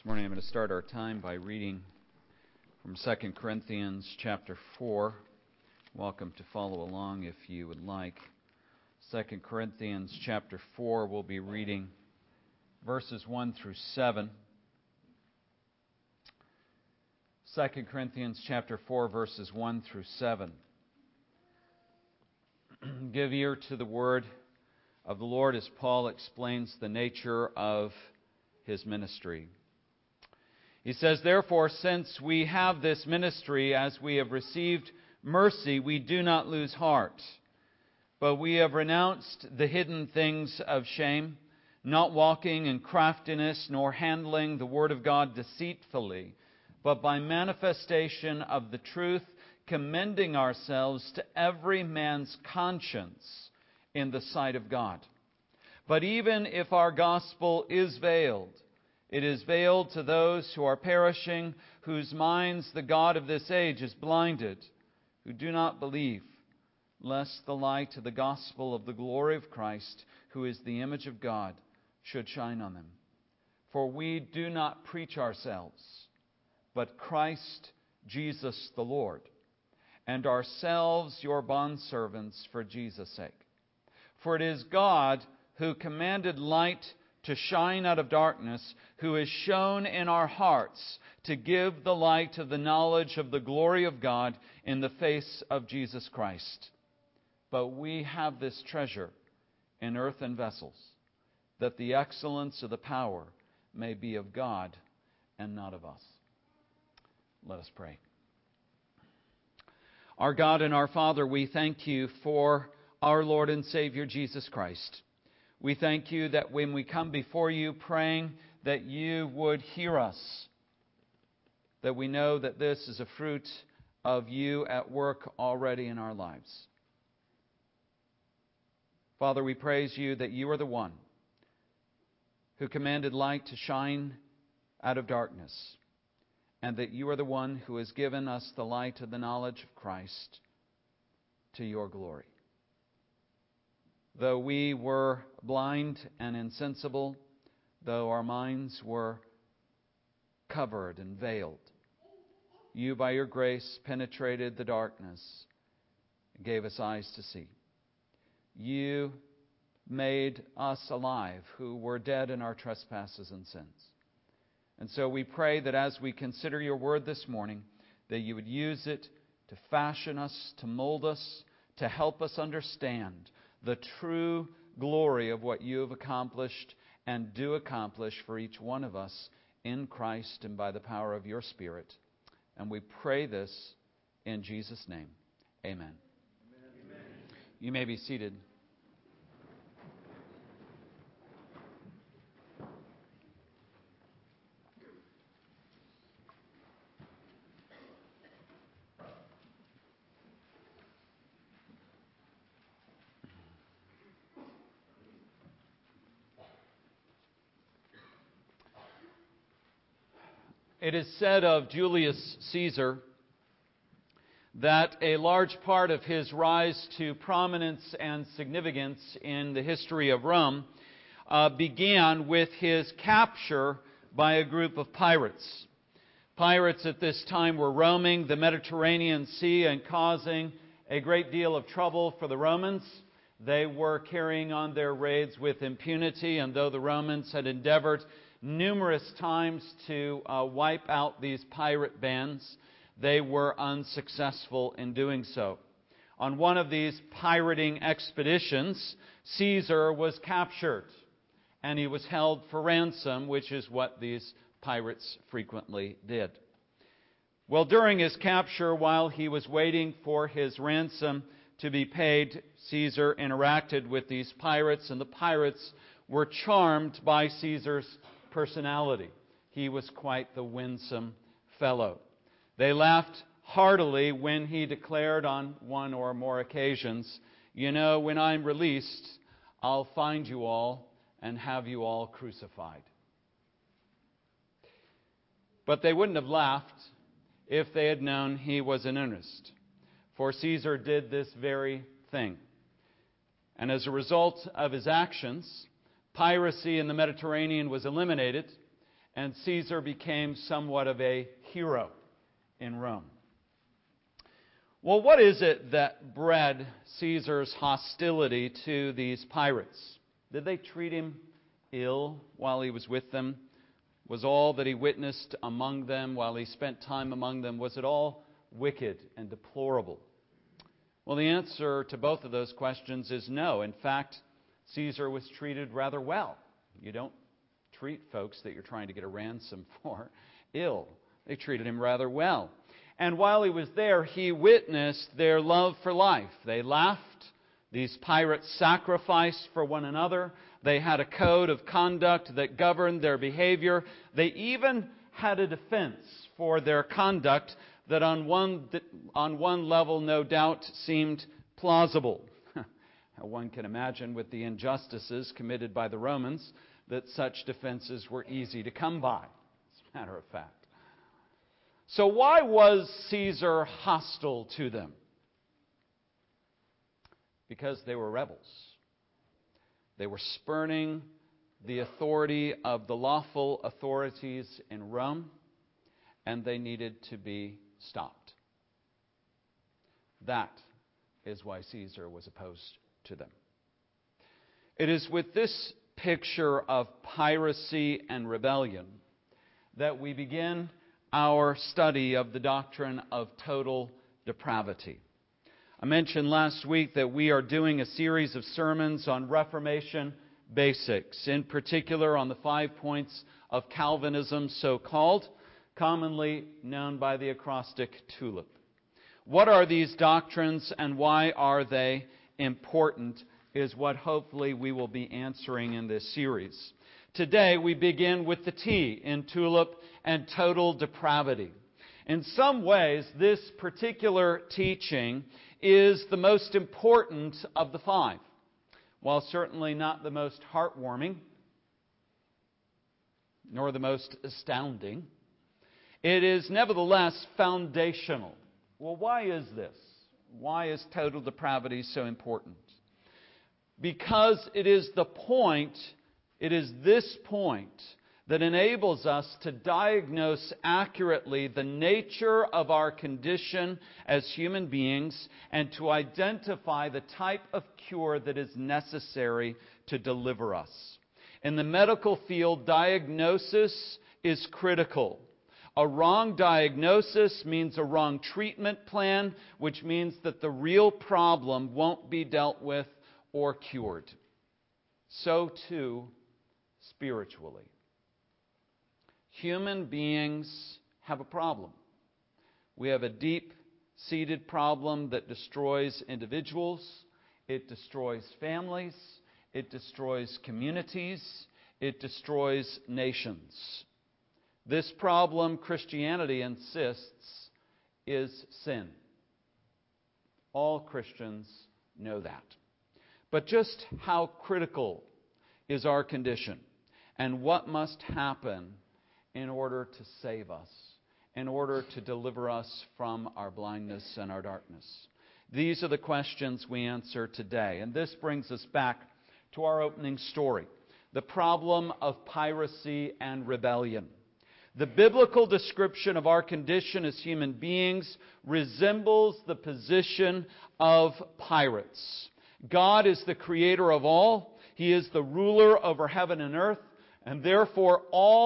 This morning I'm going to start our time by reading from 2 Corinthians chapter 4. Welcome to follow along if you would like. 2 Corinthians chapter 4, we'll be reading verses 1 through 7. 2 Corinthians chapter 4, verses 1 through 7. Give ear to the word of the Lord as Paul explains the nature of his ministry. He says, "Therefore, since we have this ministry, as we have received mercy, we do not lose heart. But we have renounced the hidden things of shame, not walking in craftiness, nor handling the word of God deceitfully, but by manifestation of the truth, commending ourselves to every man's conscience in the sight of God. But even if our gospel is veiled, it is veiled to those who are perishing, whose minds the God of this age is blinded, who do not believe, lest the light of the gospel of the glory of Christ, who is the image of God, should shine on them. For we do not preach ourselves, but Christ Jesus the Lord, and ourselves your bondservants for Jesus' sake. For it is God who commanded light to shine out of darkness, who has shone in our hearts to give the light of the knowledge of the glory of God in the face of Jesus Christ. But we have this treasure in earthen vessels, that the excellence of the power may be of God and not of us." Let us pray. Our God and our Father, we thank you for our Lord and Savior Jesus Christ. We thank you that when we come before you praying, that you would hear us. That we know that this is a fruit of you at work already in our lives. Father, we praise you that you are the one who commanded light to shine out of darkness, and that you are the one who has given us the light of the knowledge of Christ to your glory. Though we were blind and insensible, though our minds were covered and veiled, you, by your grace, penetrated the darkness and gave us eyes to see. You made us alive who were dead in our trespasses and sins. And so we pray that as we consider your word this morning, that you would use it to fashion us, to mold us, to help us understand the true glory of what you have accomplished and do accomplish for each one of us in Christ and by the power of your Spirit. And we pray this in Jesus' name. Amen. Amen. You may be seated. It is said of Julius Caesar that a large part of his rise to prominence and significance in the history of Rome began with his capture by a group of pirates. Pirates at this time were roaming the Mediterranean Sea and causing a great deal of trouble for the Romans. They were carrying on their raids with impunity, and though the Romans had endeavored numerous times to wipe out these pirate bands, they were unsuccessful in doing so. On one of these pirating expeditions, Caesar was captured, and he was held for ransom, which is what these pirates frequently did. Well, during his capture, while he was waiting for his ransom to be paid, Caesar interacted with these pirates, and the pirates were charmed by Caesar's personality. He was quite the winsome fellow. They laughed heartily when he declared on one or more occasions, "You know, when I'm released, I'll find you all and have you all crucified." But they wouldn't have laughed if they had known he was in earnest. For Caesar did this very thing. And as a result of his actions, piracy in the Mediterranean was eliminated, and Caesar became somewhat of a hero in Rome. Well, what is it that bred Caesar's hostility to these pirates? Did they treat him ill while he was with them? Was all that he witnessed among them while he spent time among them, was it all wicked and deplorable? Well, the answer to both of those questions is no. In fact, Caesar was treated rather well. You don't treat folks that you're trying to get a ransom for ill. They treated him rather well. And while he was there, he witnessed their love for life. They laughed. These pirates sacrificed for one another. They had a code of conduct that governed their behavior. They even had a defense for their conduct that on one level, no doubt, seemed plausible. One can imagine with the injustices committed by the Romans that such defenses were easy to come by, as a matter of fact. So why was Caesar hostile to them? Because they were rebels. They were spurning the authority of the lawful authorities in Rome, and they needed to be stopped. That is why Caesar was opposed to them. It is with this picture of piracy and rebellion that we begin our study of the doctrine of total depravity. I mentioned last week that we are doing a series of sermons on Reformation basics, in particular on the 5 points of Calvinism, so-called, commonly known by the acrostic TULIP. What are these doctrines and why are they important is what hopefully we will be answering in this series. Today we begin with the T in TULIP and total depravity. In some ways, this particular teaching is the most important of the 5. While certainly not the most heartwarming, nor the most astounding, it is nevertheless foundational. Well, why is this? Why is total depravity so important? Because it is this point that enables us to diagnose accurately the nature of our condition as human beings and to identify the type of cure that is necessary to deliver us. In the medical field, diagnosis is critical. A wrong diagnosis means a wrong treatment plan, which means that the real problem won't be dealt with or cured. So too, spiritually. Human beings have a problem. We have a deep-seated problem that destroys individuals, it destroys families, it destroys communities, it destroys nations. This problem, Christianity insists, is sin. All Christians know that. But just how critical is our condition? And what must happen in order to save us, in order to deliver us from our blindness and our darkness? These are the questions we answer today. And this brings us back to our opening story, the problem of piracy and rebellion. The biblical description of our condition as human beings resembles the position of pirates. God is the creator of all. He is the ruler over heaven and earth. And therefore,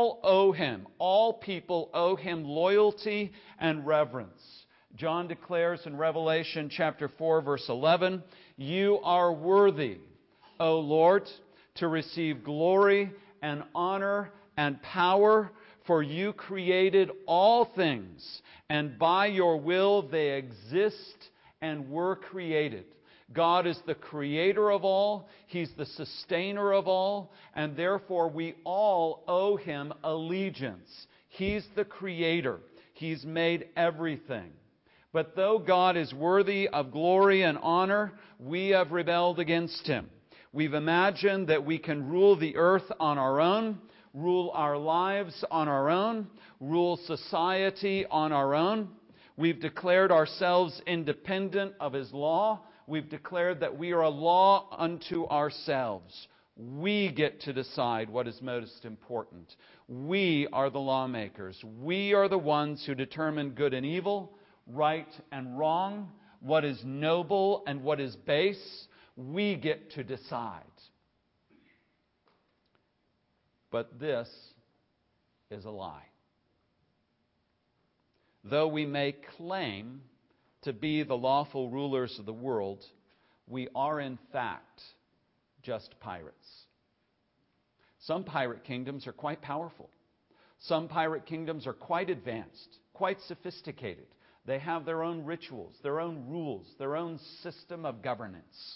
all people owe Him loyalty and reverence. John declares in Revelation chapter 4, verse 11, "You are worthy, O Lord, to receive glory and honor and power, for you created all things, and by your will they exist and were created." God is the creator of all. He's the sustainer of all. And therefore, we all owe Him allegiance. He's the creator. He's made everything. But though God is worthy of glory and honor, we have rebelled against Him. We've imagined that we can rule the earth on our own, rule our lives on our own, rule society on our own. We've declared ourselves independent of His law. We've declared that we are a law unto ourselves. We get to decide what is most important. We are the lawmakers. We are the ones who determine good and evil, right and wrong, what is noble and what is base. We get to decide. But this is a lie. Though we may claim to be the lawful rulers of the world, we are in fact just pirates. Some pirate kingdoms are quite powerful. Some pirate kingdoms are quite advanced, quite sophisticated. They have their own rituals, their own rules, their own system of governance.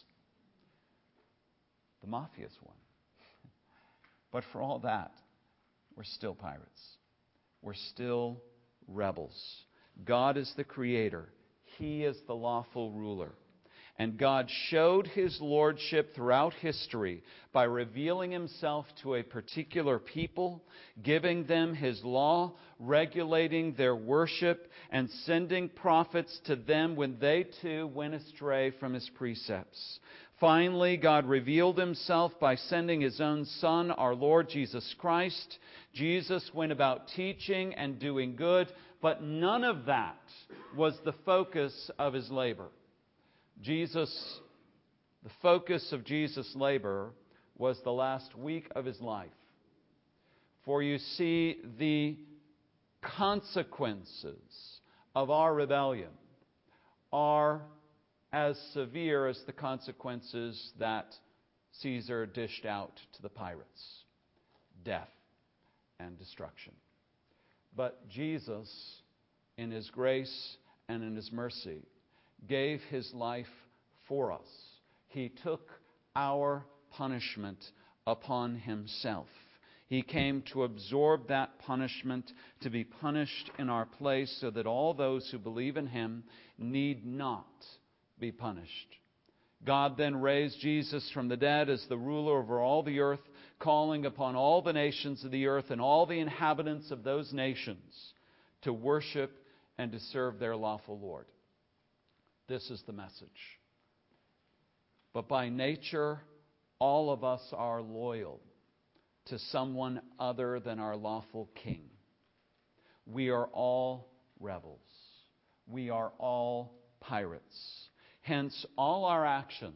The mafia's one. But for all that, we're still pirates. We're still rebels. God is the creator. He is the lawful ruler. And God showed His lordship throughout history by revealing Himself to a particular people, giving them His law, regulating their worship, and sending prophets to them when they too went astray from His precepts. Finally, God revealed Himself by sending His own Son, our Lord Jesus Christ. Jesus went about teaching and doing good, but none of that was the focus of His labor. The focus of Jesus' labor was the last week of His life. For you see, the consequences of our rebellion are as severe as the consequences that Caesar dished out to the pirates: death and destruction. But Jesus, in His grace and in His mercy, gave His life for us. He took our punishment upon Himself. He came to absorb that punishment, to be punished in our place, so that all those who believe in Him need not be punished. God then raised Jesus from the dead as the ruler over all the earth, calling upon all the nations of the earth and all the inhabitants of those nations to worship and to serve their lawful Lord. This is the message. But by nature, all of us are loyal to someone other than our lawful King. We are all rebels. We are all pirates. Hence, all our actions,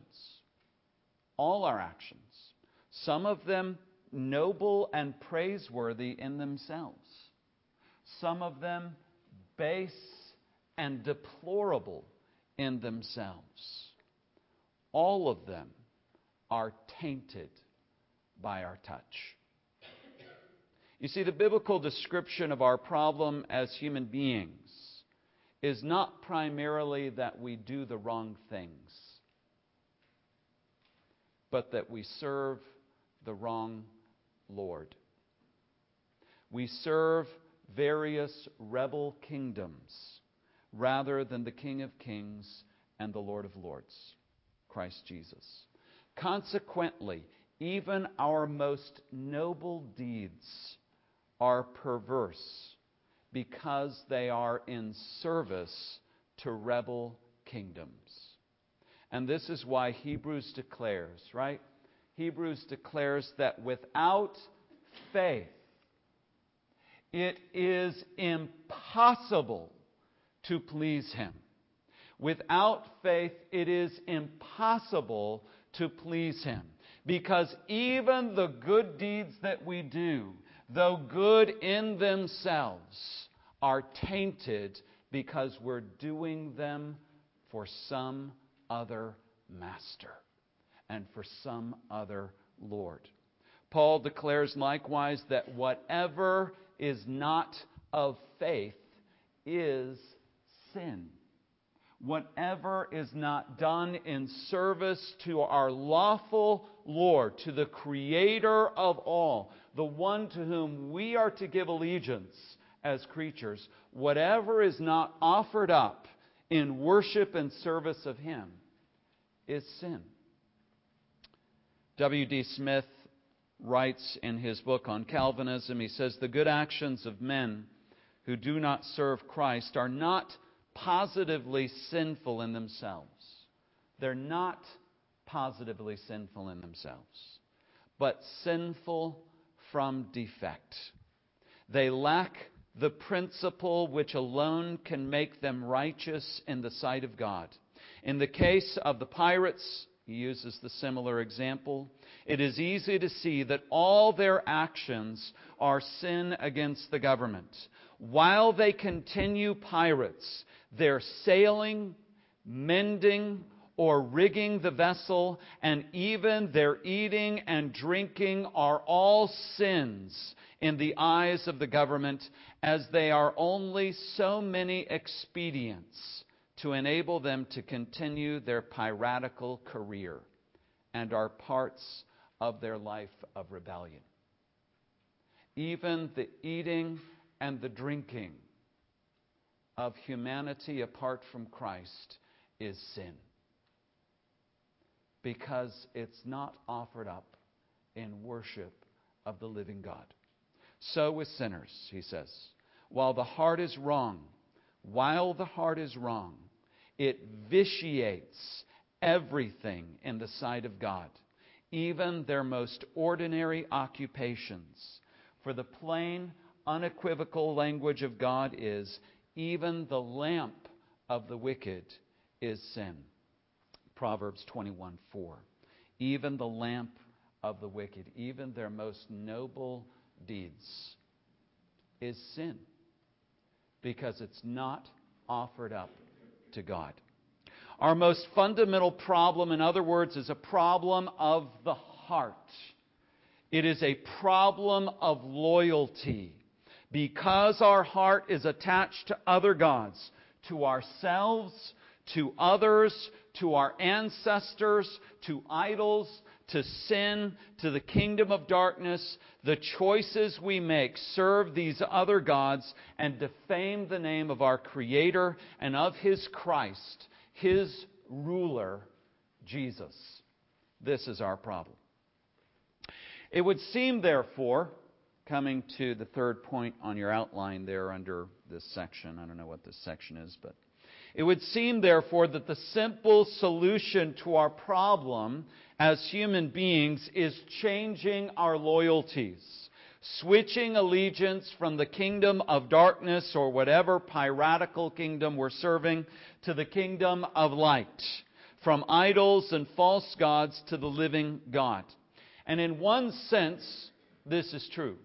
some of them noble and praiseworthy in themselves, some of them base and deplorable in themselves, all of them are tainted by our touch. You see, the biblical description of our problem as human beings is not primarily that we do the wrong things, but that we serve the wrong Lord. We serve various rebel kingdoms rather than the King of Kings and the Lord of Lords, Christ Jesus. Consequently, even our most noble deeds are perverse because they are in service to rebel kingdoms. And this is why Hebrews declares, right? Hebrews declares that without faith, it is impossible to please Him. Without faith, it is impossible to please Him. Because even the good deeds that we do, though good in themselves, are tainted because we're doing them for some other master and for some other Lord. Paul declares likewise that whatever is not of faith is sin. Whatever is not done in service to our lawful Lord, to the Creator of all, the one to whom we are to give allegiance as creatures, whatever is not offered up in worship and service of Him is sin. W.D. Smith writes in his book on Calvinism, he says, the good actions of men who do not serve Christ are not positively sinful in themselves. They're not positively sinful in themselves. but sinful from defect. They lack the principle which alone can make them righteous in the sight of God. In the case of the pirates, he uses the similar example, it is easy to see that all their actions are sin against the government. While they continue pirates, their sailing, mending, or rigging the vessel, and even their eating and drinking are all sins in the eyes of the government, as they are only so many expedients to enable them to continue their piratical career, and are parts of their life of rebellion. Even the eating and the drinking of humanity apart from Christ is sin, because it's not offered up in worship of the living God. So with sinners, he says, while the heart is wrong, it vitiates everything in the sight of God, even their most ordinary occupations. For the plain, unequivocal language of God is, even the lamp of the wicked is sin. Proverbs 21:4. Even the lamp of the wicked, even their most noble deeds, is sin, because it's not offered up to God. Our most fundamental problem, in other words, is a problem of the heart. It is a problem of loyalty. Because our heart is attached to other gods, to ourselves, to others, to our ancestors, to idols, to sin, to the kingdom of darkness, the choices we make serve these other gods and defame the name of our Creator and of His Christ, His ruler, Jesus. This is our problem. It would seem, therefore, coming to the third point on your outline there under this section, I don't know what this section is, but it would seem, therefore, that the simple solution to our problem as human beings is changing our loyalties, switching allegiance from the kingdom of darkness or whatever piratical kingdom we're serving to the kingdom of light, from idols and false gods to the living God. And in one sense, this is true.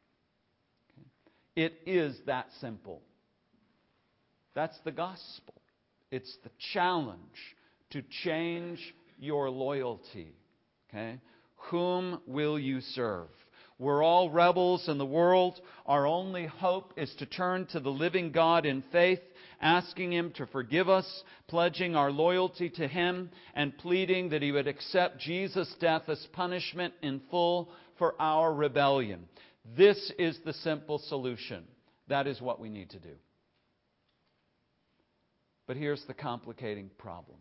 It is that simple. That's the gospel. It's the challenge to change your loyalty. Okay? Whom will you serve? We're all rebels in the world. Our only hope is to turn to the living God in faith, asking Him to forgive us, pledging our loyalty to Him, and pleading that He would accept Jesus' death as punishment in full for our rebellion. This is the simple solution. That is what we need to do. But here's the complicating problem.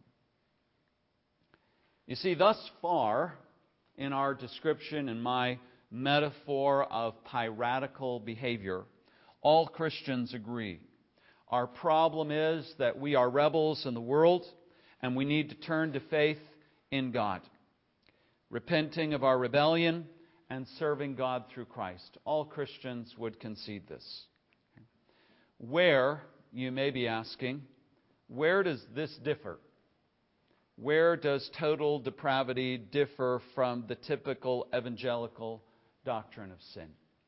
You see, thus far in our description and my metaphor of piratical behavior, all Christians agree. Our problem is that we are rebels in the world and we need to turn to faith in God, repenting of our rebellion and serving God through Christ. All Christians would concede this. Where, you may be asking, where does this differ? Where does total depravity differ from the typical evangelical doctrine of sin?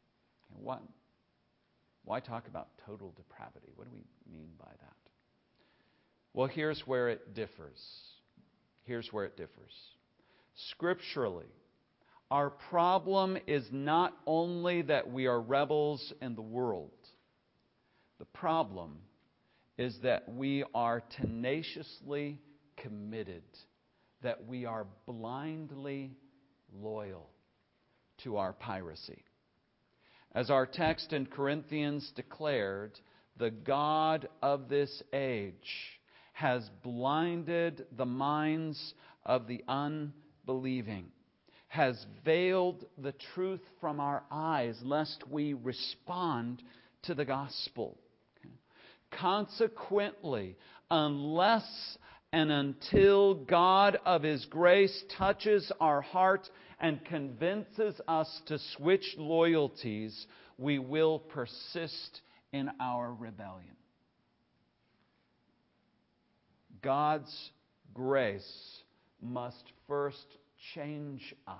Why talk about total depravity? What do we mean by that? Well, here's where it differs. Scripturally, our problem is not only that we are rebels in the world. The problem is that we are tenaciously committed, that we are blindly loyal to our piracy. As our text in Corinthians declared, the God of this age has blinded the minds of the unbelieving, has veiled the truth from our eyes, lest we respond to the gospel. Consequently, unless and until God of His grace touches our heart and convinces us to switch loyalties, we will persist in our rebellion. God's grace must first change us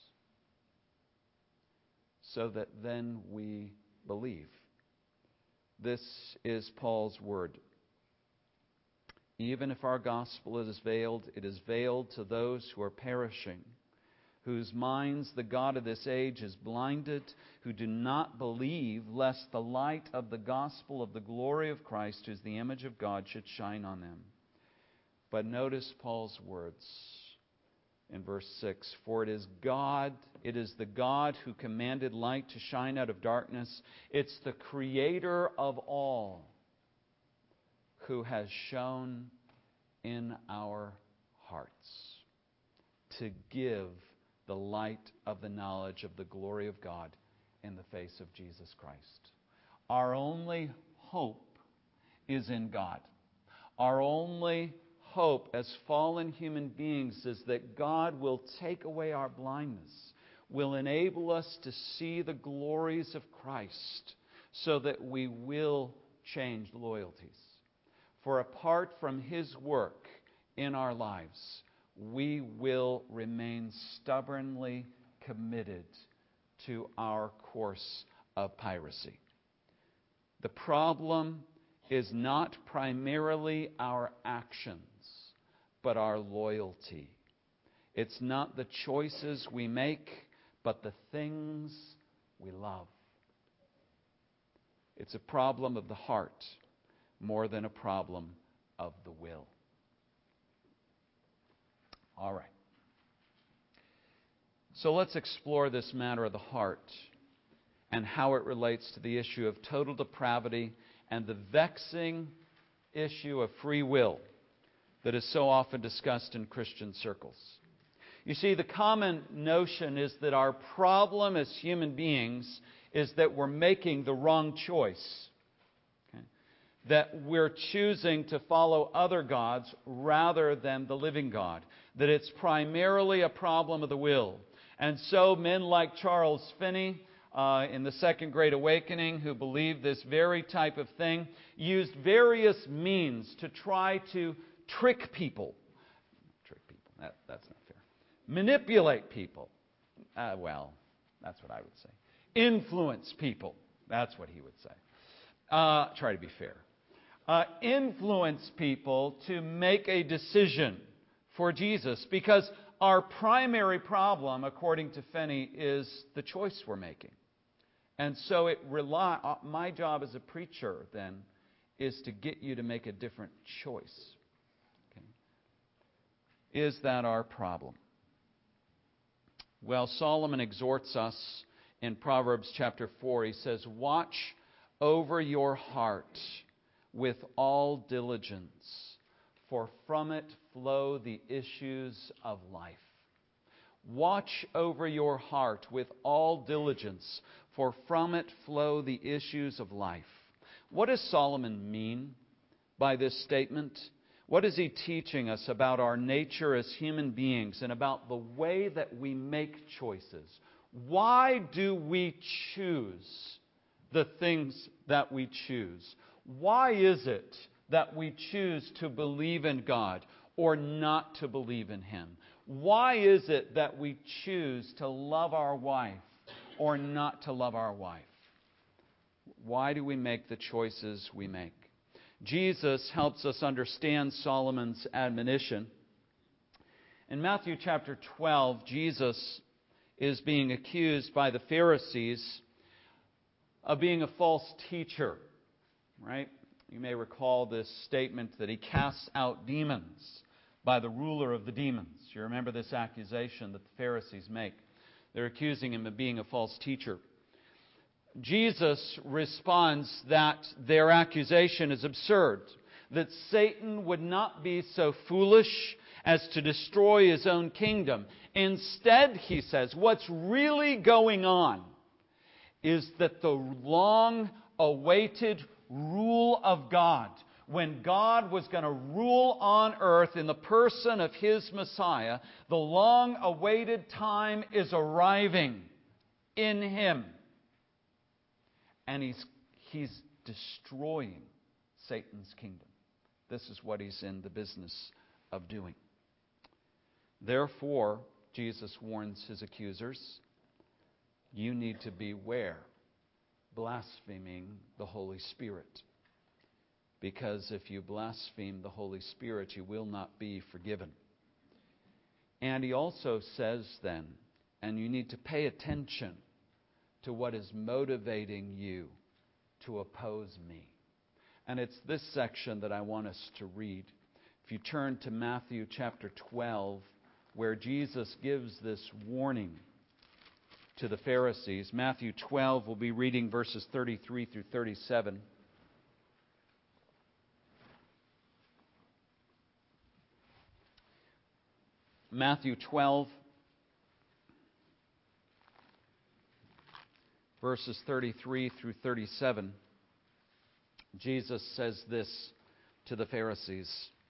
so that then we believe. This is Paul's word. Even if our gospel is veiled, it is veiled to those who are perishing, whose minds the God of this age has blinded, who do not believe, lest the light of the gospel of the glory of Christ, who is the image of God, should shine on them. But notice Paul's words in verse 6. For it is the God who commanded light to shine out of darkness. It's the Creator of all who has shone in our hearts to give the light of the knowledge of the glory of God in the face of Jesus Christ. Our only hope is in God. Our only hope as fallen human beings is that God will take away our blindness, will enable us to see the glories of Christ so that we will change loyalties. For apart from His work in our lives, we will remain stubbornly committed to our course of piracy. The problem is not primarily our actions, but our loyalty. It's not the choices we make, but the things we love. It's a problem of the heart more than a problem of the will. All right. So let's explore this matter of the heart and how it relates to the issue of total depravity and the vexing issue of free will that is so often discussed in Christian circles. You see, the common notion is that our problem as human beings is that we're making the wrong choice. That we're choosing to follow other gods rather than the living God. That it's primarily a problem of the will. And so men like Charles Finney in the Second Great Awakening, who believed this very type of thing, used various means to try to trick people. That's not fair. Manipulate people. Well, that's what I would say. Influence people. That's what he would say. Try to be fair. Influence people to make a decision for Jesus, because our primary problem, according to Finney, is the choice we're making. And so my job as a preacher then is to get you to make a different choice. Okay. Is that our problem? Well, Solomon exhorts us in Proverbs chapter 4. He says, "Watch over your heart with all diligence, for from it flow the issues of life." Watch over your heart with all diligence, for from it flow the issues of life. What does Solomon mean by this statement? What is he teaching us about our nature as human beings and about the way that we make choices? Why do we choose the things that we choose? Why is it that we choose to believe in God or not to believe in Him? Why is it that we choose to love our wife or not to love our wife? Why do we make the choices we make? Jesus helps us understand Solomon's admonition. In Matthew chapter 12, Jesus is being accused by the Pharisees of being a false teacher. Right? You may recall this statement that he casts out demons by the ruler of the demons. You remember this accusation that the Pharisees make. They're accusing him of being a false teacher. Jesus responds that their accusation is absurd, that Satan would not be so foolish as to destroy his own kingdom. Instead, he says, what's really going on is that the long-awaited rule of God when God was going to rule on earth in the person of His Messiah, the long-awaited time is arriving in Him. And He's destroying Satan's kingdom. This is what He's in the business of doing. Therefore, Jesus warns His accusers, you need to beware blaspheming the Holy Spirit. Because if you blaspheme the Holy Spirit, you will not be forgiven. And He also says then, and you need to pay attention to what is motivating you to oppose me. And it's this section that I want us to read. If you turn to Matthew chapter 12, where Jesus gives this warning to the Pharisees. Matthew 12, we'll be reading verses 33 through 37. Matthew 12, verses 33 through 37. Jesus says this to the Pharisees.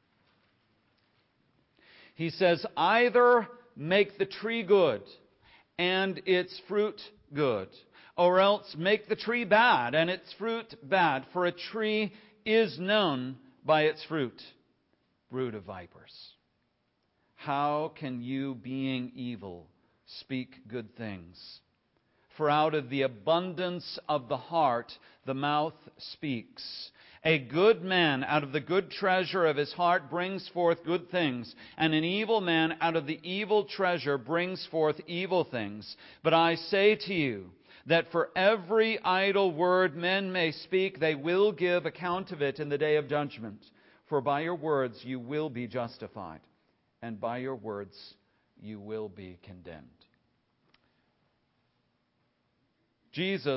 He says, either make the tree good and its fruit good, or else make the tree bad and its fruit bad, for a tree is known by its fruit. Brood of vipers. How can you, being evil, speak good things? For out of the abundance of the heart, the mouth speaks. A good man out of the good treasure of his heart brings forth good things, and an evil man out of the evil treasure brings forth evil things. But I say to you that for every idle word men may speak, they will give account of it in the day of judgment. For by your words you will be justified, and by your words you will be condemned. Jesus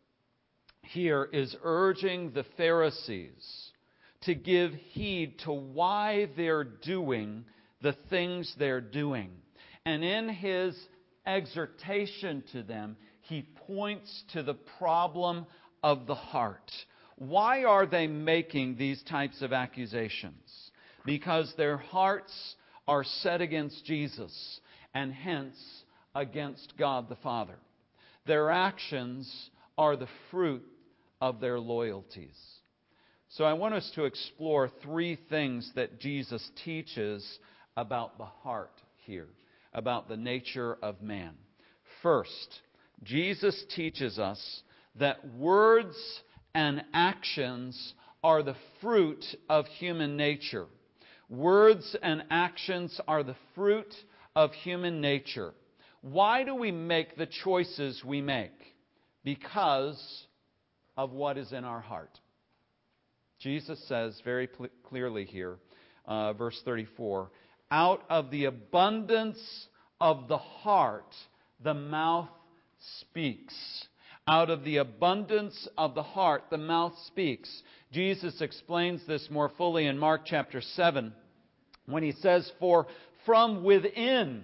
here is urging the Pharisees to give heed to why they're doing the things they're doing. And in His exhortation to them, He points to the problem of the heart. Why are they making these types of accusations? Because their hearts are set against Jesus and hence against God the Father. Their actions are the fruit of their loyalties. So I want us to explore three things that Jesus teaches about the heart here, about the nature of man. First, Jesus teaches us that words and actions are the fruit of human nature. Words and actions are the fruit of human nature. Why do we make the choices we make? Because of what is in our heart. Jesus says very clearly here, verse 34, out of the abundance of the heart, the mouth speaks. Out of the abundance of the heart, the mouth speaks. Jesus explains this more fully in Mark chapter 7 when He says, for from within,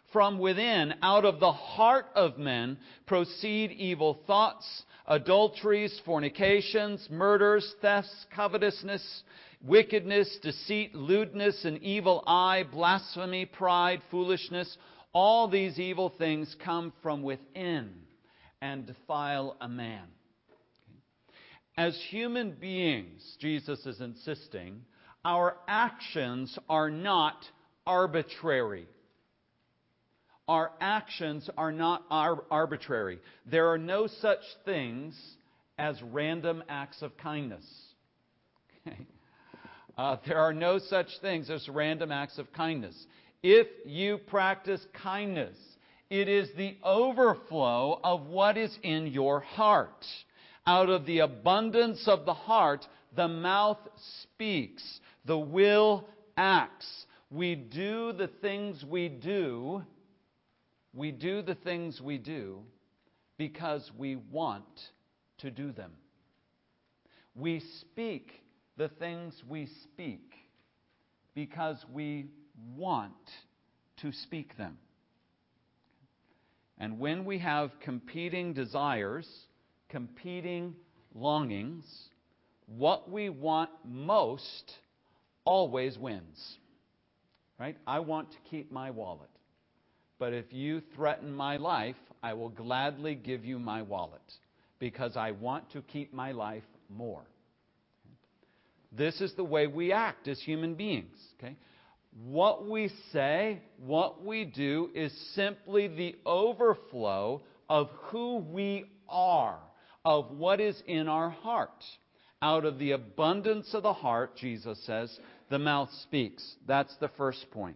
out of the heart of men, proceed evil thoughts, adulteries, fornications, murders, thefts, covetousness, wickedness, deceit, lewdness, an evil eye, blasphemy, pride, foolishness. All these evil things come from within and defile a man. As human beings, Jesus is insisting, our actions are not arbitrary. Our actions are not arbitrary. There are no such things as random acts of kindness. Okay? There are no such things as random acts of kindness. If you practice kindness, it is the overflow of what is in your heart. Out of the abundance of the heart, the mouth speaks. The will acts. We do the things we do. We do the things we do because we want to do them. We speak the things we speak because we want to speak them. And when we have competing desires, competing longings, what we want most always wins. Right? I want to keep my wallet. But if you threaten my life, I will gladly give you my wallet because I want to keep my life more. This is the way we act as human beings. Okay? What we say, what we do is simply the overflow of who we are, of what is in our heart. Out of the abundance of the heart, Jesus says, the mouth speaks. That's the first point.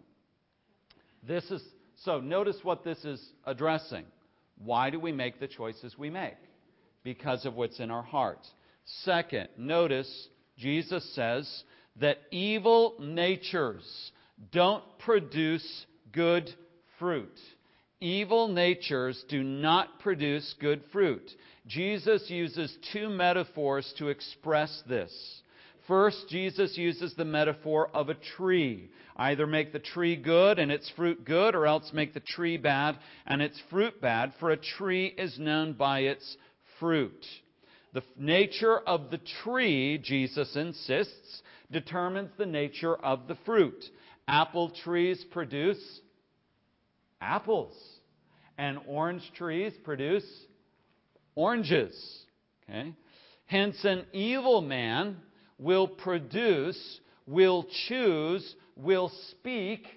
So notice what this is addressing. Why do we make the choices we make? Because of what's in our hearts. Second, notice Jesus says that evil natures don't produce good fruit. Evil natures do not produce good fruit. Jesus uses two metaphors to express this. First, Jesus uses the metaphor of a tree. Either make the tree good and its fruit good, or else make the tree bad and its fruit bad, for a tree is known by its fruit. The nature of the tree, Jesus insists, determines the nature of the fruit. Apple trees produce apples, and orange trees produce oranges. Okay? Hence, an evil man will produce, will choose, will speak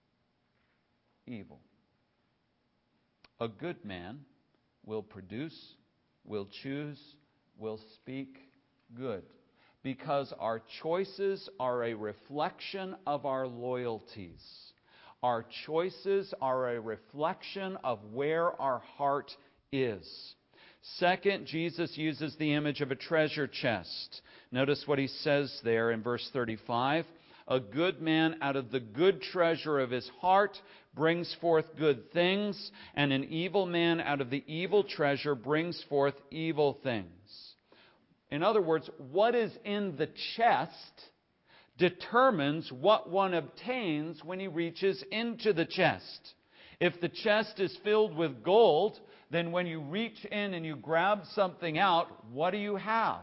evil. A good man will produce, will choose, will speak good. Because our choices are a reflection of our loyalties. Our choices are a reflection of where our heart is. Second, Jesus uses the image of a treasure chest. Notice what he says there in verse 35. A good man out of the good treasure of his heart brings forth good things, and an evil man out of the evil treasure brings forth evil things. In other words, what is in the chest determines what one obtains when he reaches into the chest. If the chest is filled with gold, then when you reach in and you grab something out, what do you have?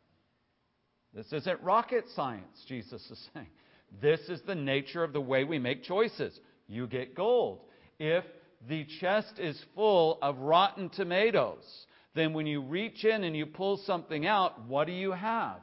This isn't rocket science, Jesus is saying. This is the nature of the way we make choices. You get gold. If the chest is full of rotten tomatoes, then when you reach in and you pull something out, what do you have?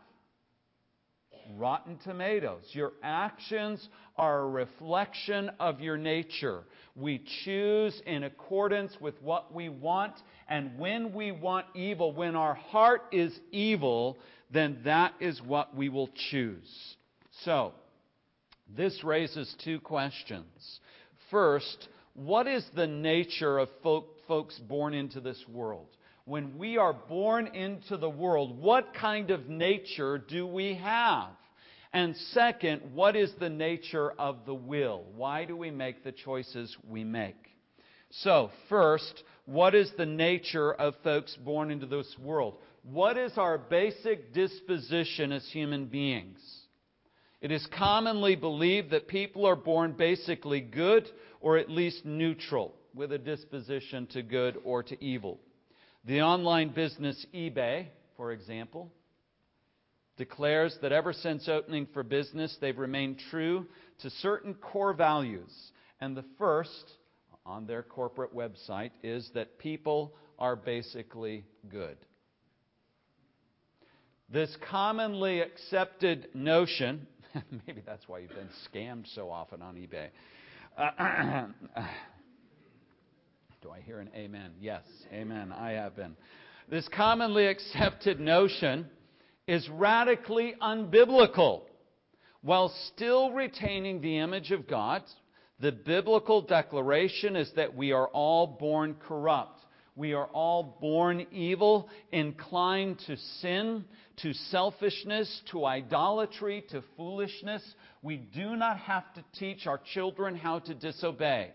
Rotten tomatoes. Your actions are a reflection of your nature. We choose in accordance with what we want, and when we want evil, when our heart is evil, then that is what we will choose. So, this raises two questions. First, what is the nature of folks born into this world? When we are born into the world, what kind of nature do we have? And second, what is the nature of the will? Why do we make the choices we make? So, first, what is the nature of folks born into this world? What is our basic disposition as human beings? It is commonly believed that people are born basically good or at least neutral, with a disposition to good or to evil. The online business eBay, for example, declares that ever since opening for business, they've remained true to certain core values. And the first on their corporate website is that people are basically good. This commonly accepted notion, maybe that's why you've been scammed so often on eBay. Do I hear an amen? Yes, amen. I have been. This commonly accepted notion is radically unbiblical. While still retaining the image of God, the biblical declaration is that we are all born corrupt. We are all born evil, inclined to sin, to selfishness, to idolatry, to foolishness. We do not have to teach our children how to disobey.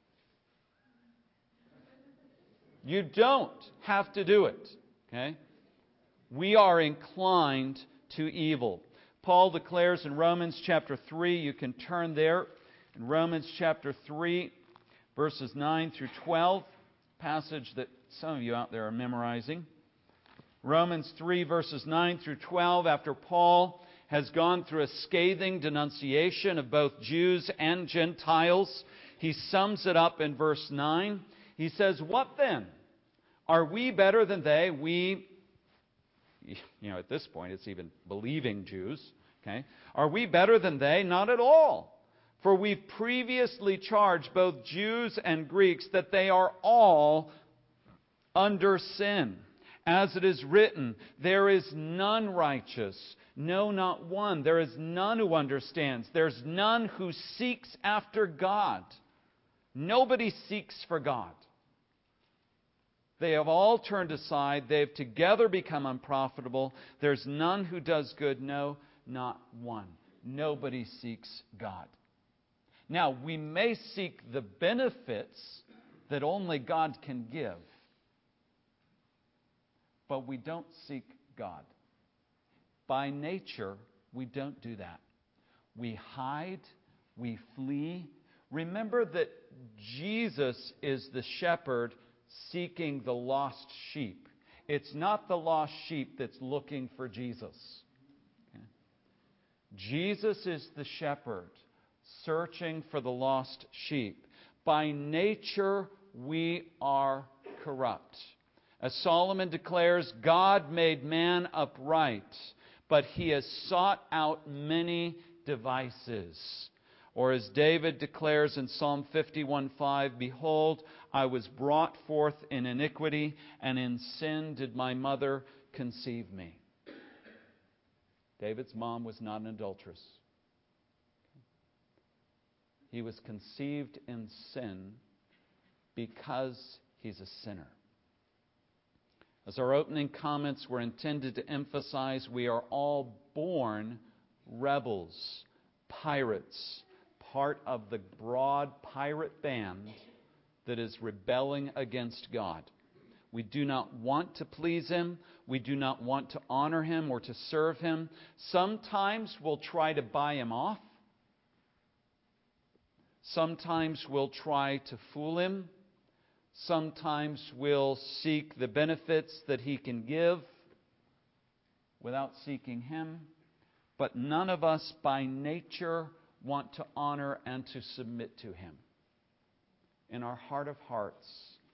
You don't have to do it. Okay? We are inclined to evil. Paul declares in Romans chapter 3, you can turn there, in Romans chapter 3, verses 9 through 12, passage that some of you out there are memorizing. Romans 3 verses 9 through 12, after Paul has gone through a scathing denunciation of both Jews and Gentiles, he sums it up in verse 9. He says, "What then? Are we better than they?" At this point, it's even believing Jews. Okay? "Are we better than they? Not at all. For we've previously charged both Jews and Greeks that they are all under sin. As it is written, there is none righteous, no, not one. There is none who understands. There's none who seeks after God." Nobody seeks for God. They have all turned aside. They have together become unprofitable. There's none who does good. No, not one. Nobody seeks God. Now, we may seek the benefits that only God can give, but we don't seek God. By nature, we don't do that. We hide, we flee. Remember that Jesus is the shepherd seeking the lost sheep. It's not the lost sheep that's looking for Jesus. Okay? Jesus is the shepherd searching for the lost sheep. By nature, we are corrupt. As Solomon declares, God made man upright, but he has sought out many devices. Or as David declares in Psalm 51:5, "Behold, I was brought forth in iniquity, and in sin did my mother conceive me." David's mom was not an adulteress. He was conceived in sin because he's a sinner. As our opening comments were intended to emphasize, we are all born rebels, pirates, part of the broad pirate band that is rebelling against God. We do not want to please Him. We do not want to honor Him or to serve Him. Sometimes we'll try to buy Him off. Sometimes we'll try to fool Him. Sometimes we'll seek the benefits that He can give without seeking Him. But none of us by nature want to honor and to submit to Him. In our heart of hearts,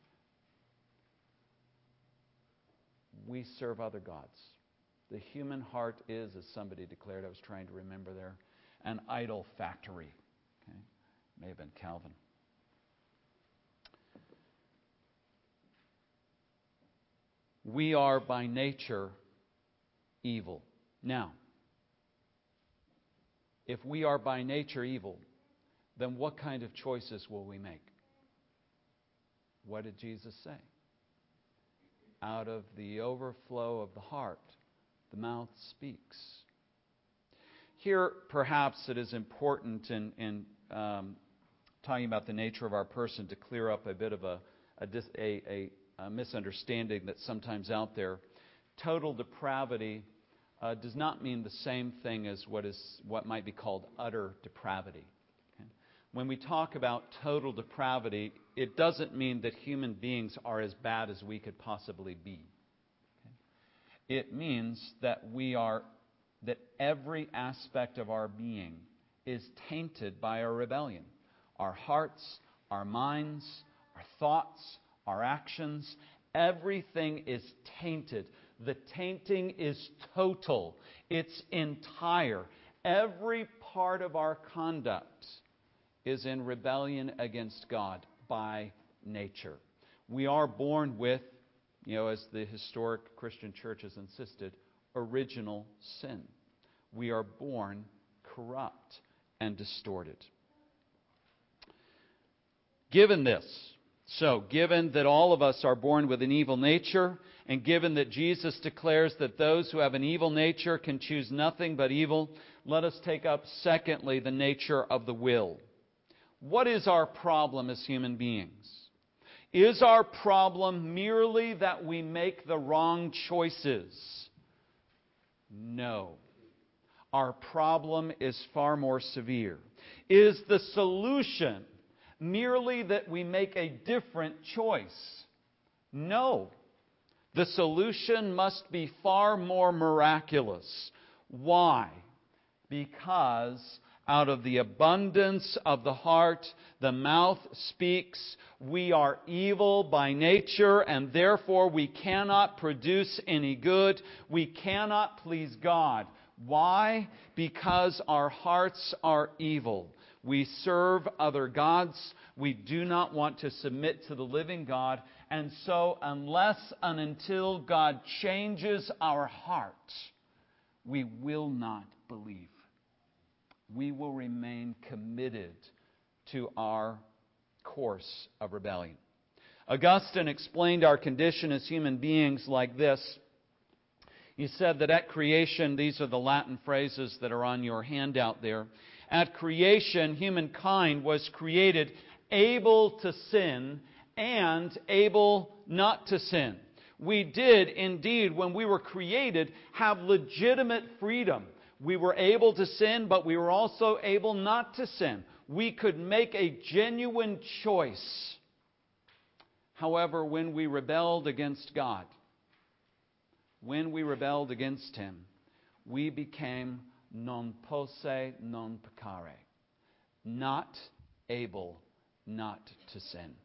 we serve other gods. The human heart is, as somebody declared, I was trying to remember there, an idol factory. Okay? May have been Calvin. We are by nature evil. Now, if we are by nature evil, then what kind of choices will we make? What did Jesus say? Out of the overflow of the heart, the mouth speaks. Here, perhaps it is important in talking about the nature of our person to clear up a bit of a misunderstanding that's sometimes out there. Total depravity does not mean the same thing as what might be called utter depravity. Okay? When we talk about total depravity, it doesn't mean that human beings are as bad as we could possibly be. Okay? It means that that every aspect of our being is tainted by our rebellion. Our hearts, our minds, our thoughts, our actions, everything is tainted. The tainting is total. It's entire. Every part of our conduct is in rebellion against God by nature. We are born with, as the historic Christian church has insisted, original sin. We are born corrupt and distorted. Given that all of us are born with an evil nature, and given that Jesus declares that those who have an evil nature can choose nothing but evil, let us take up, secondly, the nature of the will. What is our problem as human beings? Is our problem merely that we make the wrong choices? No. Our problem is far more severe. Is the solution merely that we make a different choice? No. The solution must be far more miraculous. Why? Because out of the abundance of the heart, the mouth speaks. We are evil by nature, and therefore we cannot produce any good. We cannot please God. Why? Because our hearts are evil. We serve other gods. We do not want to submit to the living God. And so, unless and until God changes our heart, we will not believe. We will remain committed to our course of rebellion. Augustine explained our condition as human beings like this. He said that at creation, these are the Latin phrases that are on your handout there. At creation, humankind was created able to sin and able not to sin. We did indeed, when we were created, have legitimate freedom. We were able to sin, but we were also able not to sin. We could make a genuine choice. However, when we rebelled against God, when we rebelled against Him, we became non posse, non peccare, not able not to sin.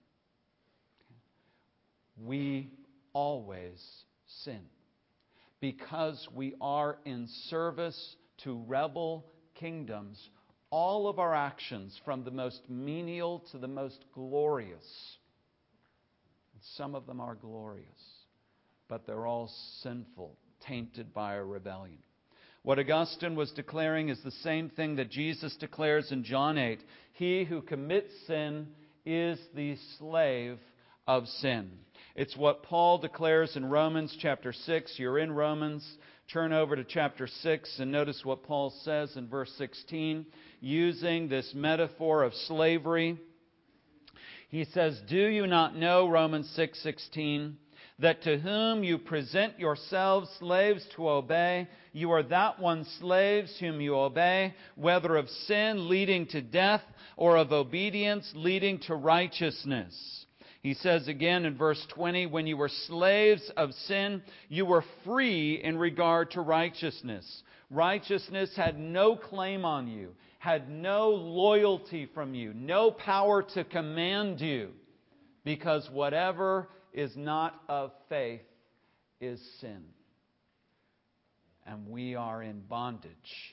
We always sin because we are in service to rebel kingdoms. All of our actions, from the most menial to the most glorious, and some of them are glorious, but they're all sinful, tainted by a rebellion. What Augustine was declaring is the same thing that Jesus declares in John 8. He who commits sin is the slave of sin. It's what Paul declares in Romans chapter 6. You're in Romans. Turn over to chapter 6 and notice what Paul says in verse 16, using this metaphor of slavery. He says, "Do you not know," Romans 6:16, "that to whom you present yourselves slaves to obey, you are that one slaves whom you obey, whether of sin leading to death or of obedience leading to righteousness." He says again in verse 20, "When you were slaves of sin, you were free in regard to righteousness." Righteousness had no claim on you, had no loyalty from you, no power to command you, because whatever is not of faith is sin. And we are in bondage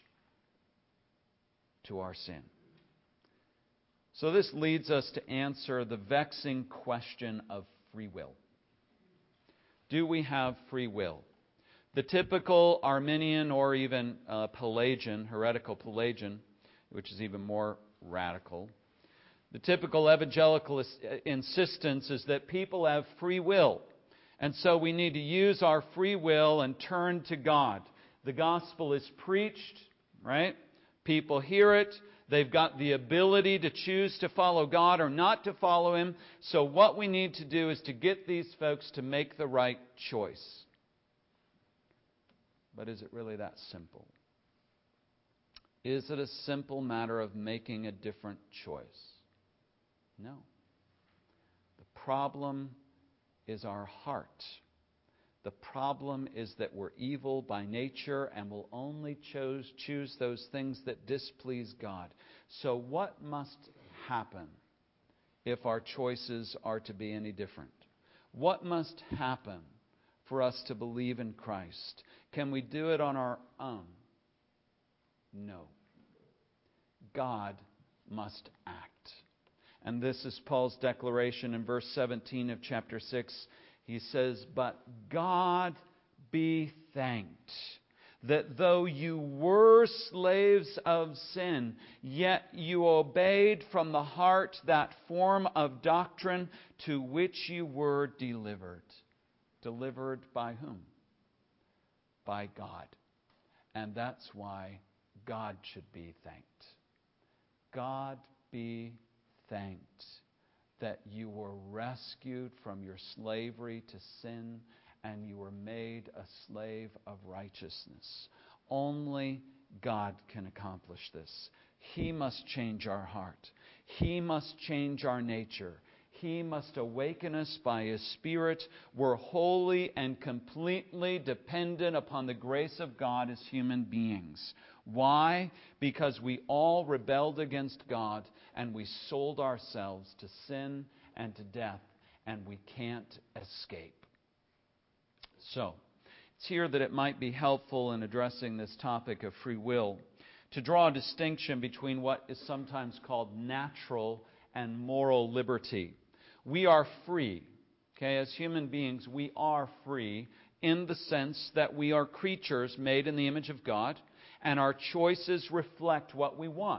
to our sin. So this leads us to answer the vexing question of free will. Do we have free will? The typical Arminian or even Pelagian, heretical Pelagian, which is even more radical, the typical evangelical insistence is that people have free will. And so we need to use our free will and turn to God. The gospel is preached, right? People hear it. They've got the ability to choose to follow God or not to follow Him. So what we need to do is to get these folks to make the right choice. But is it really that simple? Is it a simple matter of making a different choice? No. The problem is our heart. The problem is that we're evil by nature and will only choose those things that displease God. So what must happen if our choices are to be any different? What must happen for us to believe in Christ? Can we do it on our own? No. God must act. And this is Paul's declaration in verse 17 of chapter 6. He says, "But God be thanked, that though you were slaves of sin, yet you obeyed from the heart that form of doctrine to which you were delivered." Delivered by whom? By God. And that's why God should be thanked. God be thanked that you were rescued from your slavery to sin and you were made a slave of righteousness. Only God can accomplish this. He must change our heart. He must change our nature. He must awaken us by His Spirit. We're wholly and completely dependent upon the grace of God as human beings. Why? Because we all rebelled against God and we sold ourselves to sin and to death, and we can't escape. So, it's here that it might be helpful in addressing this topic of free will to draw a distinction between what is sometimes called natural and moral liberty. We are free. Okay, as human beings, we are free in the sense that we are creatures made in the image of God, and our choices reflect what we want.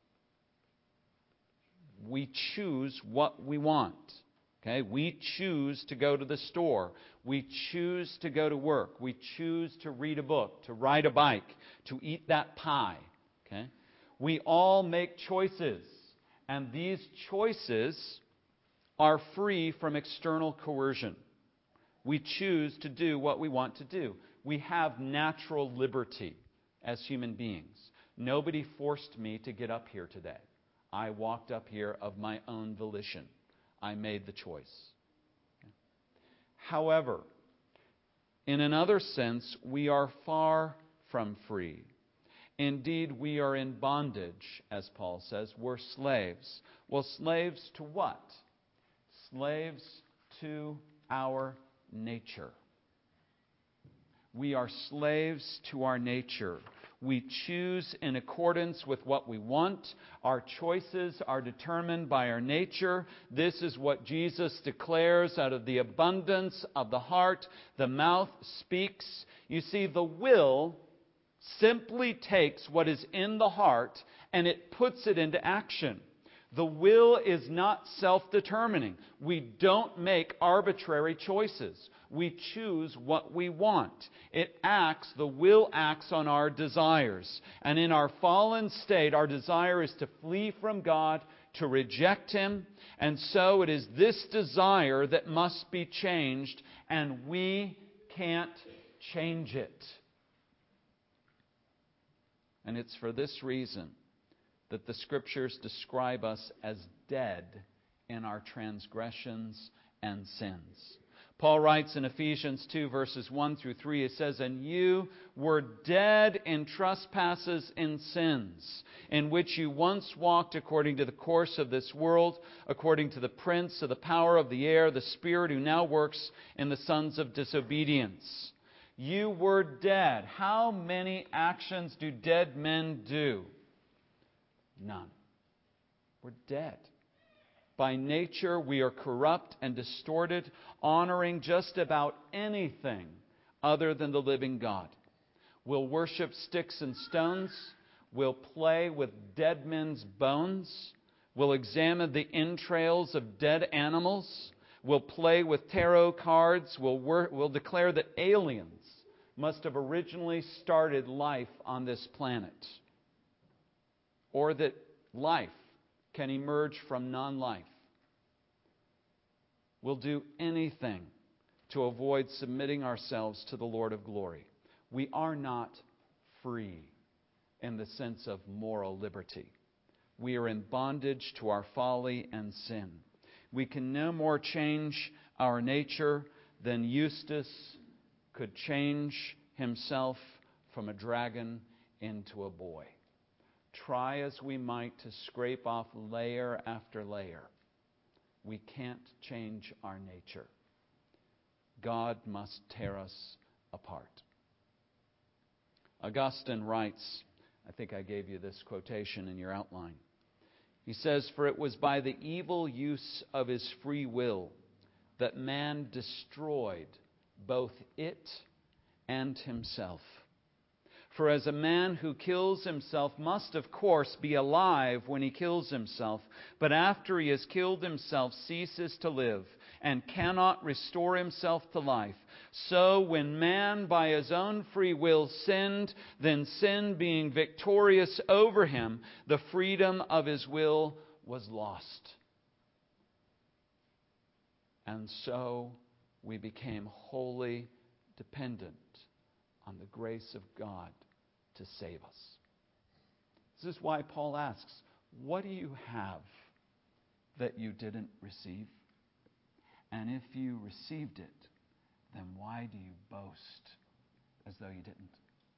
We choose what we want. Okay, we choose to go to the store. We choose to go to work. We choose to read a book, to ride a bike, to eat that pie. Okay? We all make choices, and these choices are free from external coercion. We choose to do what we want to do. We have natural liberty as human beings. Nobody forced me to get up here today. I walked up here of my own volition. I made the choice. However, in another sense, we are far from free. Indeed, we are in bondage, as Paul says. We're slaves. Well, slaves to what? Slaves to our nature. We are slaves to our nature. We choose in accordance with what we want. Our choices are determined by our nature. This is what Jesus declares: out of the abundance of the heart, the mouth speaks. You see, the will simply takes what is in the heart and it puts it into action. The will is not self-determining. We don't make arbitrary choices. We choose what we want. The will acts on our desires. And in our fallen state, our desire is to flee from God, to reject Him. And so it is this desire that must be changed, and we can't change it. And it's for this reason that the Scriptures describe us as dead in our transgressions and sins. Paul writes in Ephesians 2, verses 1 through 3, it says, "And you were dead in trespasses and sins, in which you once walked according to the course of this world, according to the prince of the power of the air, the spirit who now works in the sons of disobedience." You were dead. How many actions do dead men do? None. We're dead. By nature, we are corrupt and distorted, honoring just about anything other than the living God. We'll worship sticks and stones. We'll play with dead men's bones. We'll examine the entrails of dead animals. We'll play with tarot cards. We'll declare that aliens must have originally started life on this planet, or that life can emerge from non-life. We'll do anything to avoid submitting ourselves to the Lord of glory. We are not free in the sense of moral liberty. We are in bondage to our folly and sin. We can no more change our nature than Eustace could change himself from a dragon into a boy. Try as we might to scrape off layer after layer, we can't change our nature. God must tear us apart. Augustine writes, I think I gave you this quotation in your outline. He says, "For it was by the evil use of his free will that man destroyed both it and himself. For as a man who kills himself must, of course, be alive when he kills himself, but after he has killed himself ceases to live and cannot restore himself to life. So when man by his own free will sinned, then sin being victorious over him, the freedom of his will was lost. And so we became wholly dependent on the grace of God to save us." This is why Paul asks, what do you have that you didn't receive? And if you received it, then why do you boast as though you didn't?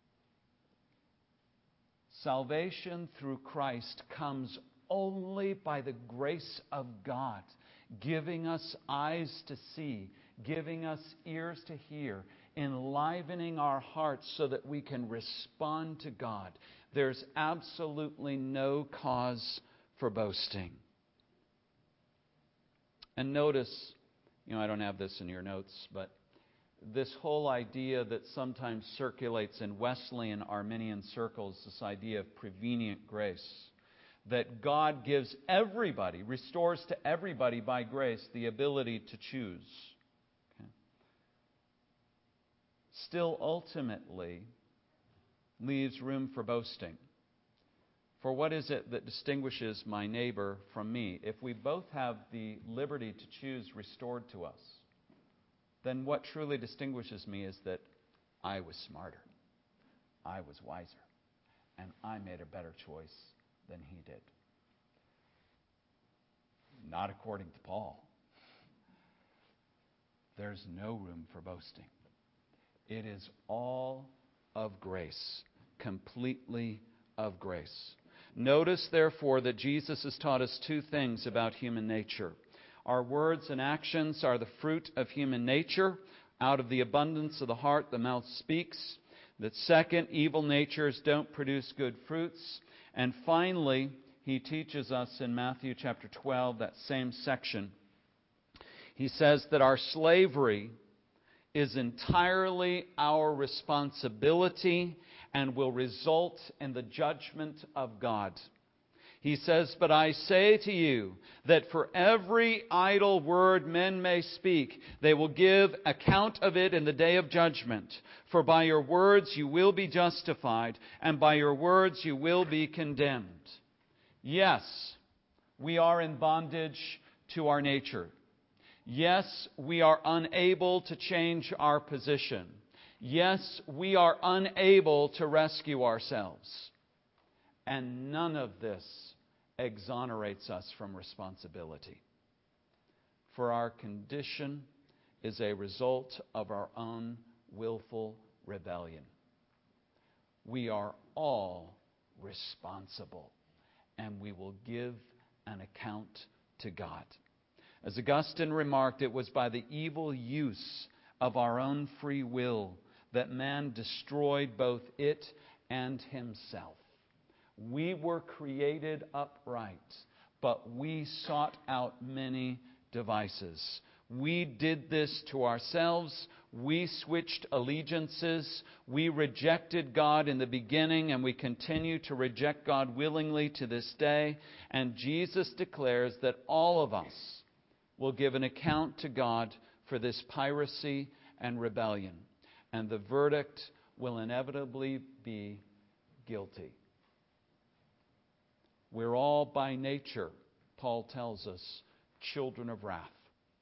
Salvation through Christ comes only by the grace of God, giving us eyes to see, giving us ears to hear, enlivening our hearts so that we can respond to God. There's absolutely no cause for boasting. And notice, I don't have this in your notes, but this whole idea that sometimes circulates in Wesleyan Arminian circles, this idea of prevenient grace, that God gives everybody, restores to everybody by grace the ability to choose. Okay. Still ultimately leaves room for boasting. For what is it that distinguishes my neighbor from me? If we both have the liberty to choose restored to us, then what truly distinguishes me is that I was smarter, I was wiser, and I made a better choice than he did. Not according to Paul. There's no room for boasting. It is all of grace, completely of grace. Notice, therefore, that Jesus has taught us two things about human nature. Our words and actions are the fruit of human nature. Out of the abundance of the heart, the mouth speaks. That second, evil natures don't produce good fruits. And finally, he teaches us in Matthew chapter 12, that same section. He says that our slavery is entirely our responsibility and will result in the judgment of God. He says, "But I say to you that for every idle word men may speak, they will give account of it in the day of judgment. For by your words you will be justified, and by your words you will be condemned." Yes, we are in bondage to our nature. Yes, we are unable to change our position. Yes, we are unable to rescue ourselves. And none of this exonerates us from responsibility. For our condition is a result of our own willful rebellion. We are all responsible, and we will give an account to God. As Augustine remarked, it was by the evil use of our own free will that man destroyed both it and himself. We were created upright, but we sought out many devices. We did this to ourselves. We switched allegiances. We rejected God in the beginning, and we continue to reject God willingly to this day. And Jesus declares that all of us will give an account to God for this piracy and rebellion. And the verdict will inevitably be guilty. We're all by nature, Paul tells us, children of wrath.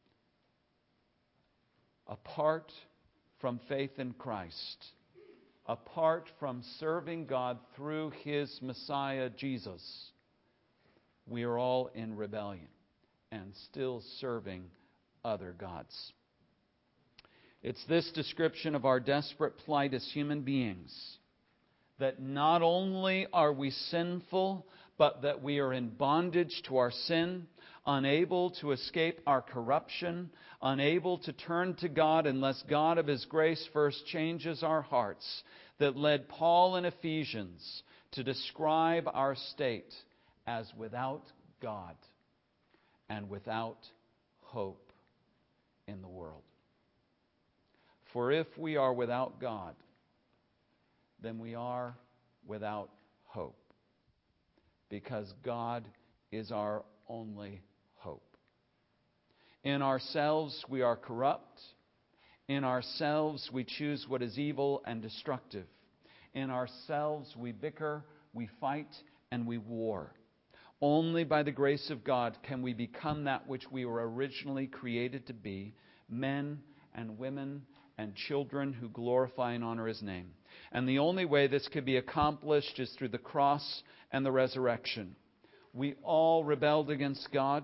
Apart from faith in Christ, apart from serving God through His Messiah, Jesus, we are all in rebellion and still serving other gods. It's this description of our desperate plight as human beings, that not only are we sinful, but that we are in bondage to our sin, unable to escape our corruption, unable to turn to God unless God of His grace first changes our hearts, that led Paul in Ephesians to describe our state as without God and without hope in the world. For if we are without God, then we are without hope, because God is our only hope. In ourselves we are corrupt. In ourselves we choose what is evil and destructive. In ourselves we bicker, we fight, and we war. Only by the grace of God can we become that which we were originally created to be, men and women and children who glorify and honor His name. And the only way this could be accomplished is through the cross and the resurrection. We all rebelled against God,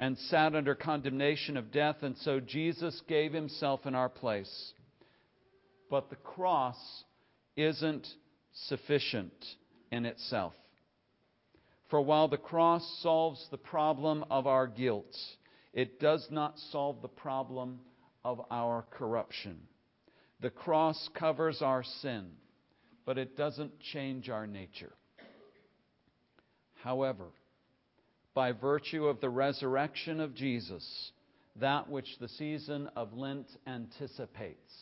and sat under condemnation of death, and so Jesus gave himself in our place. But the cross isn't sufficient in itself. For while the cross solves the problem of our guilt, it does not solve the problem of our corruption. The cross covers our sin, but it doesn't change our nature. However, by virtue of the resurrection of Jesus, that which the season of Lent anticipates,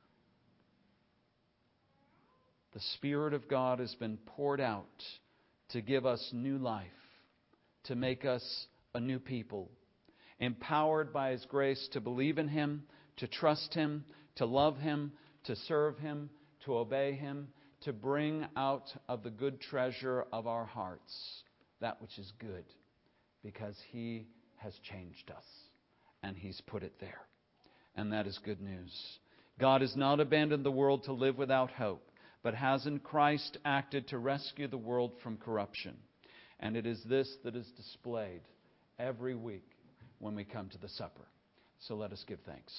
the Spirit of God has been poured out to give us new life, to make us a new people, empowered by His grace to believe in Him, to trust Him, to love Him, to serve Him, to obey Him, to bring out of the good treasure of our hearts that which is good, because He has changed us and He's put it there. And that is good news. God has not abandoned the world to live without hope, but has in Christ acted to rescue the world from corruption. And it is this that is displayed every week when we come to the supper. So let us give thanks.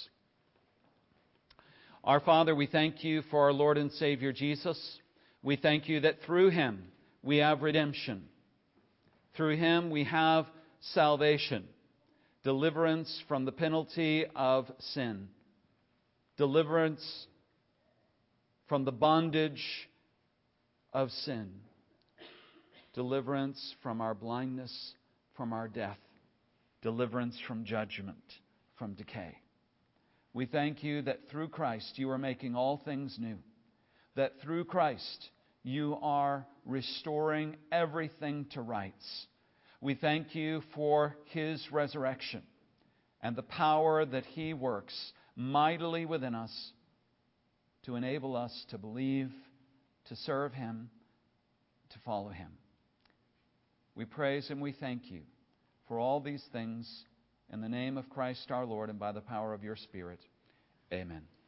Our Father, we thank You for our Lord and Savior Jesus. We thank You that through Him we have redemption. Through Him we have salvation, deliverance from the penalty of sin, deliverance from the bondage of sin, deliverance from our blindness, from our death, deliverance from judgment, from decay. We thank You that through Christ You are making all things new, that through Christ You are restoring everything to rights. We thank You for His resurrection and the power that He works mightily within us to enable us to believe, to serve Him, to follow Him. We praise and we thank You for all these things in the name of Christ our Lord and by the power of Your Spirit. Amen.